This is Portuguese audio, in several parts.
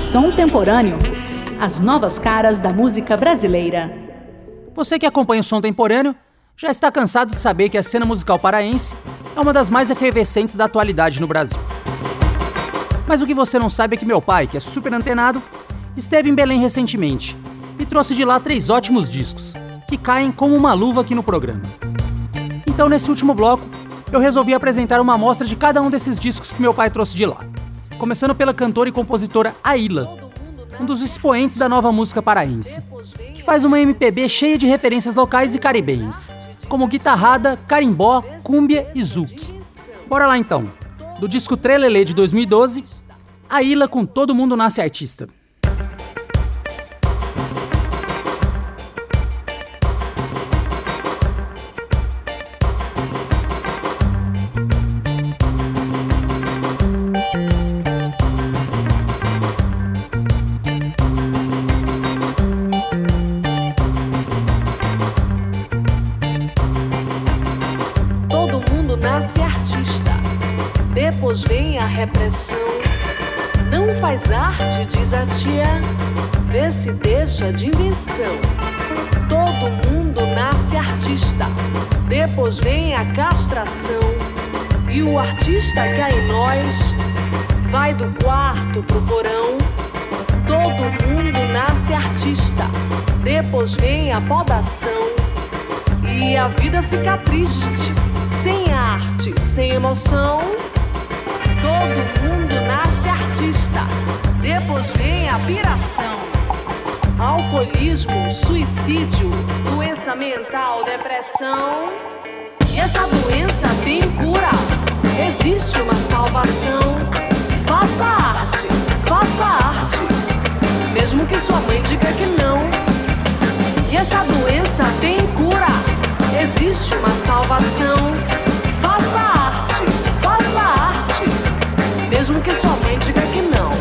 Som Temporâneo. As novas caras da música brasileira. Você que acompanha o Som Temporâneo já está cansado de saber que a cena musical paraense é uma das mais efervescentes da atualidade no Brasil. Mas o que você não sabe é que meu pai, que é super antenado, esteve em Belém recentemente e trouxe de lá 3 ótimos discos, que caem como uma luva aqui no programa. Então, nesse último bloco, eu resolvi apresentar uma amostra de cada um desses discos que meu pai trouxe de lá. Começando pela cantora e compositora Aíla, um dos expoentes da nova música paraense, que faz uma MPB cheia de referências locais e caribenhas, como guitarrada, carimbó, cúmbia e zouk. Bora lá então, do disco Trelelê de 2012, Aíla com Todo Mundo Nasce Artista. Depois vem a repressão. Não faz arte, diz a tia, vê se deixa de invenção. Todo mundo nasce artista. Depois vem a castração. E o artista que há em nós vai do quarto pro porão. Todo mundo nasce artista. Depois vem a podação. E a vida fica triste, sem arte, sem emoção. Todo mundo nasce artista, depois vem a piração. Alcoolismo, suicídio, doença mental, depressão. E essa doença tem cura, existe uma salvação. Faça arte, mesmo que sua mãe diga que não. E essa doença tem cura, existe uma salvação. Faça arte, mesmo que sua mãe diga que não.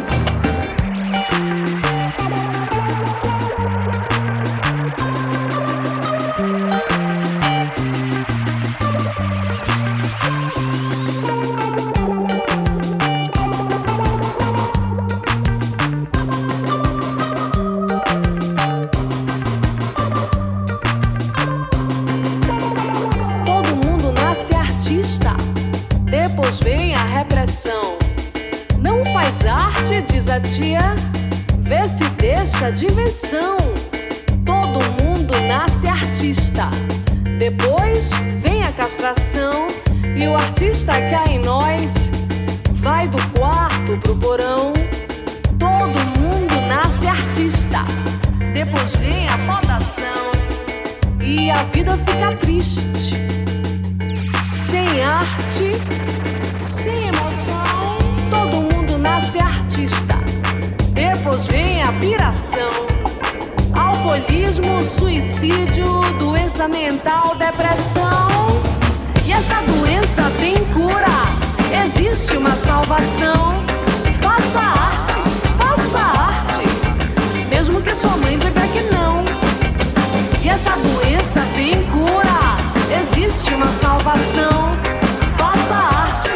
Todo mundo nasce artista, depois vem a repressão. Não faz arte, diz a tia, vê se deixa de invenção. Todo mundo nasce artista, depois vem a castração. E o artista que há em nós vai do quarto pro porão. Todo mundo nasce artista, depois vem a podação. E a vida fica triste, sem arte, sem emoção. Todo mundo nasce artista, depois vem a piração. Alcoolismo, suicídio, doença mental, depressão. E essa doença tem cura, existe uma salvação. Faça arte, mesmo que sua mãe diga que não. E essa doença tem cura, existe uma salvação. Faça arte,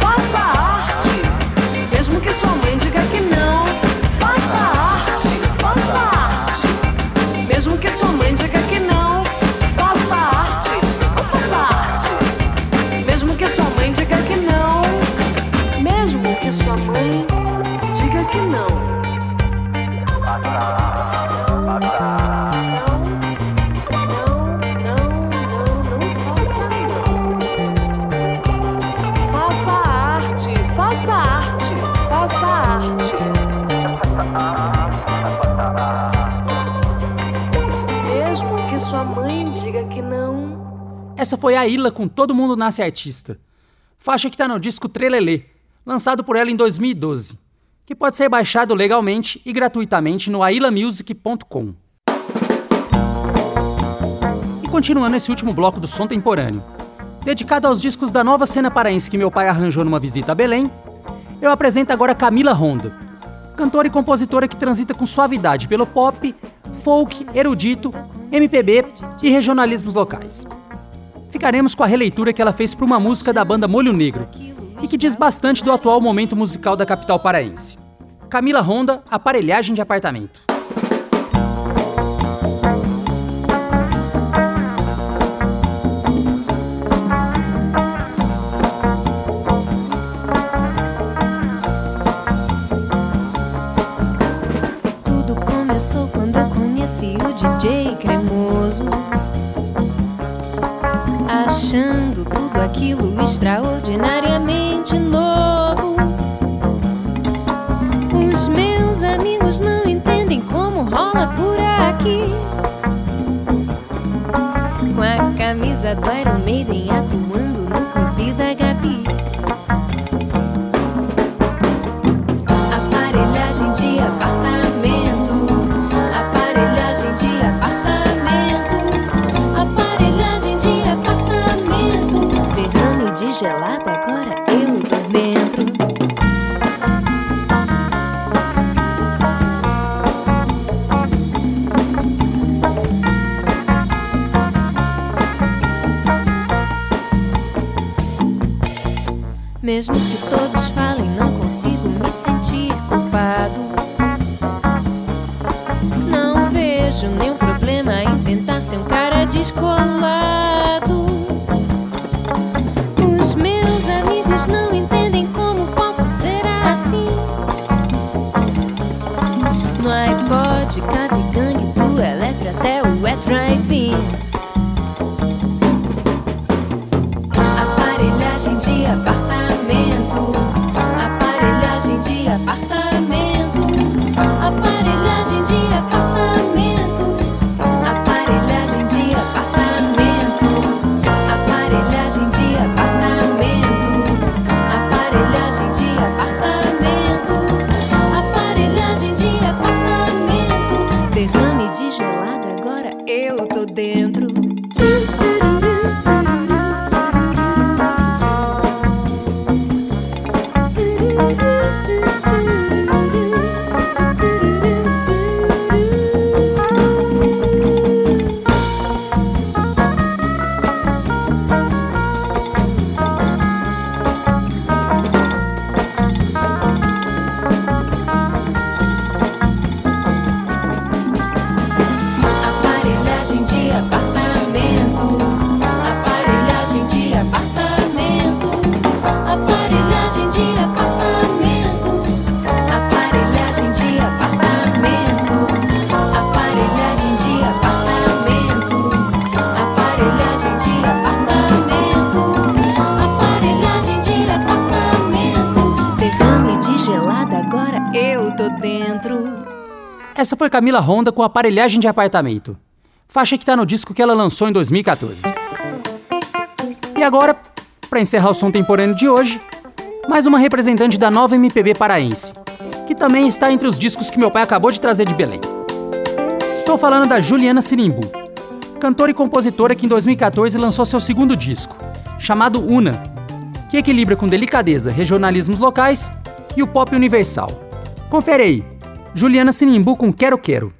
mesmo que sua mãe diga que não. Faça arte, mesmo que sua mãe diga que não. Faça arte, mesmo que sua mãe diga que não. Mesmo que sua mãe diga que não. Mesmo que sua mãe diga que não. Essa foi a Aíla com Todo Mundo Nasce Artista, faixa que tá no disco Trelelê, lançado por ela em 2012, que pode ser baixado legalmente e gratuitamente no ailamusic.com. E continuando esse último bloco do Som Temporâneo, dedicado aos discos da nova cena paraense que meu pai arranjou numa visita a Belém, eu apresento agora Camila Honda, cantora e compositora que transita com suavidade pelo pop, folk, erudito, MPB e regionalismos locais. Ficaremos com a releitura que ela fez para uma música da banda Molho Negro e que diz bastante do atual momento musical da capital paraense. Camila Honda, Aparelhagem de Apartamento. Tudo começou quando eu conheci o DJ Cremoso, achando tudo aquilo extraordinariamente novo. Os meus amigos não entendem como rola por aqui, com a camisa do Iron Maiden atuando no clube da Gabi. Aparelhagem de apartamento, aparelhagem de apartamento, aparelhagem de apartamento. Derrame de gelado, agora eu tô dentro. Mesmo que todos falem, não consigo me sentir culpado. Não vejo nenhum problema em tentar ser um cara descolado. Os meus amigos não entendem como posso ser assim. No iPod cabe gangue do eletro até o drive-in. Aparelhagem de apartamento, aparelhagem de apartamento, aparelhagem de apartamento, aparelhagem de apartamento, aparelhagem de apartamento, aparelhagem de apartamento, aparelhagem de apartamento. Derrame de gelado, agora eu tô dentro. Aparelhagem de apartamento, aparelhagem de apartamento, aparelhagem de apartamento, aparelhagem de apartamento, aparelhagem de apartamento, aparelhagem de apartamento, aparelhagem de apartamento. Derrame de gelado, agora eu tô dentro. Essa foi Camila Honda com Aparelhagem de Apartamento, faixa que tá no disco que ela lançou em 2014. E agora, para encerrar o som temporâneo de hoje, mais uma representante da nova MPB paraense, que também está entre os discos que meu pai acabou de trazer de Belém. Estou falando da Juliana Sinimbu, cantora e compositora que em 2014 lançou seu segundo disco, chamado Una, que equilibra com delicadeza regionalismos locais e o pop universal. Confere aí, Juliana Sinimbu com Quero Quero.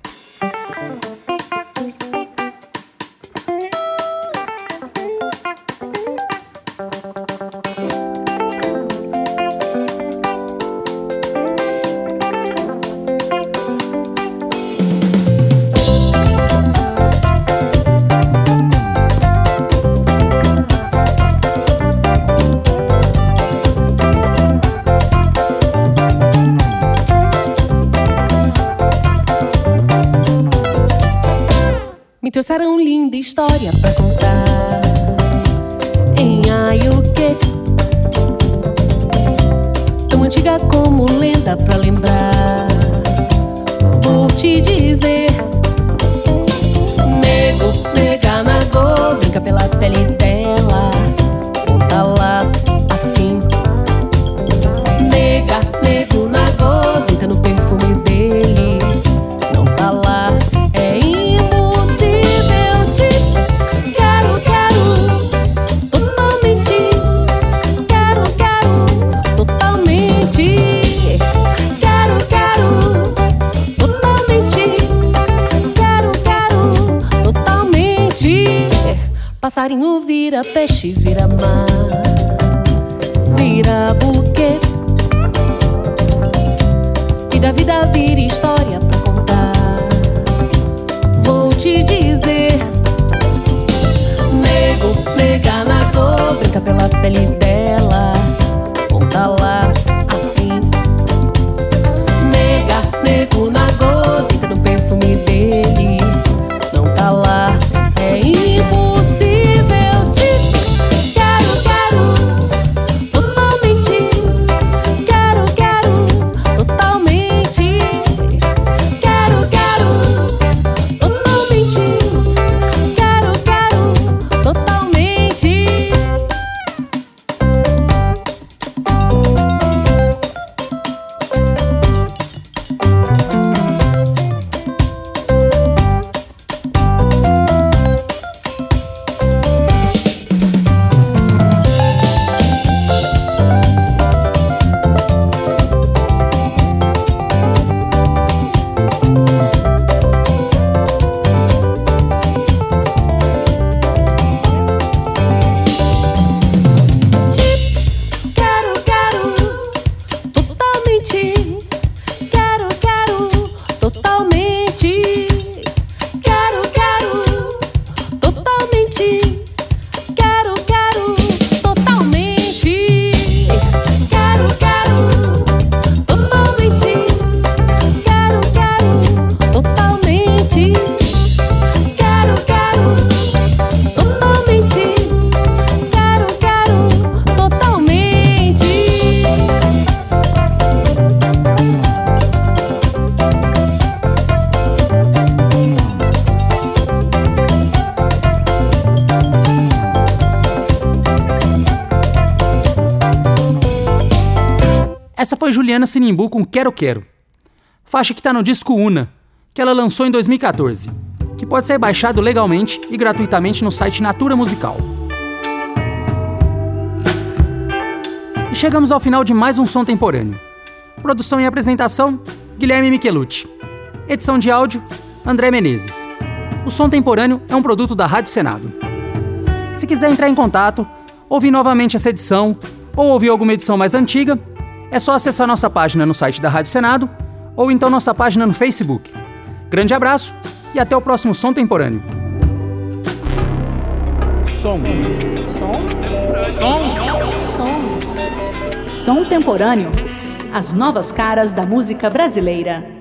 Me trouxeram linda história pra contar em Ayuquê, tão antiga como lenda pra lembrar. Vou te dizer: nego, nega, nagô, brinca pela pele dela, volta lá assim. Nega, nego, nagô, brinca no perfume dele, não tá lá. Passarinho vira peixe, vira mar, vira buquê. e da vida vira história pra contar. Vou te dizer: nego, nega na dor, brinca pela pele dela, volta lá assim. Nega, nego na dor, brinca no perfume dele, não tá lá, é impossível. Te quero, quero, totalmente. Quero, quero, totalmente. Quero, quero, totalmente. Quero, quero, totalmente. Quero, quero, totalmente. Quero, quero, totalmente. Quero, quero, totalmente. Quero, quero, totalmente. Quero, quero, totalmente. Quero, quero, totalmente. Quero, quero, totalmente. Quero, quero, totalmente. Essa foi Juliana Sinimbu com Quero Quero, faixa que tá no disco Una, que ela lançou em 2014, que pode ser baixado legalmente e gratuitamente no site Natura Musical. E chegamos ao final de mais um Som Temporâneo. Produção e apresentação, Guilherme Michelucci. Edição de áudio, André Menezes. O Som Temporâneo é um produto da Rádio Senado. Se quiser entrar em contato, ouvir novamente essa edição ou ouvir alguma edição mais antiga, é só acessar nossa página no site da Rádio Senado ou então nossa página no Facebook. Grande abraço e até o próximo Som Temporâneo. Som Temporâneo. As novas caras da música brasileira.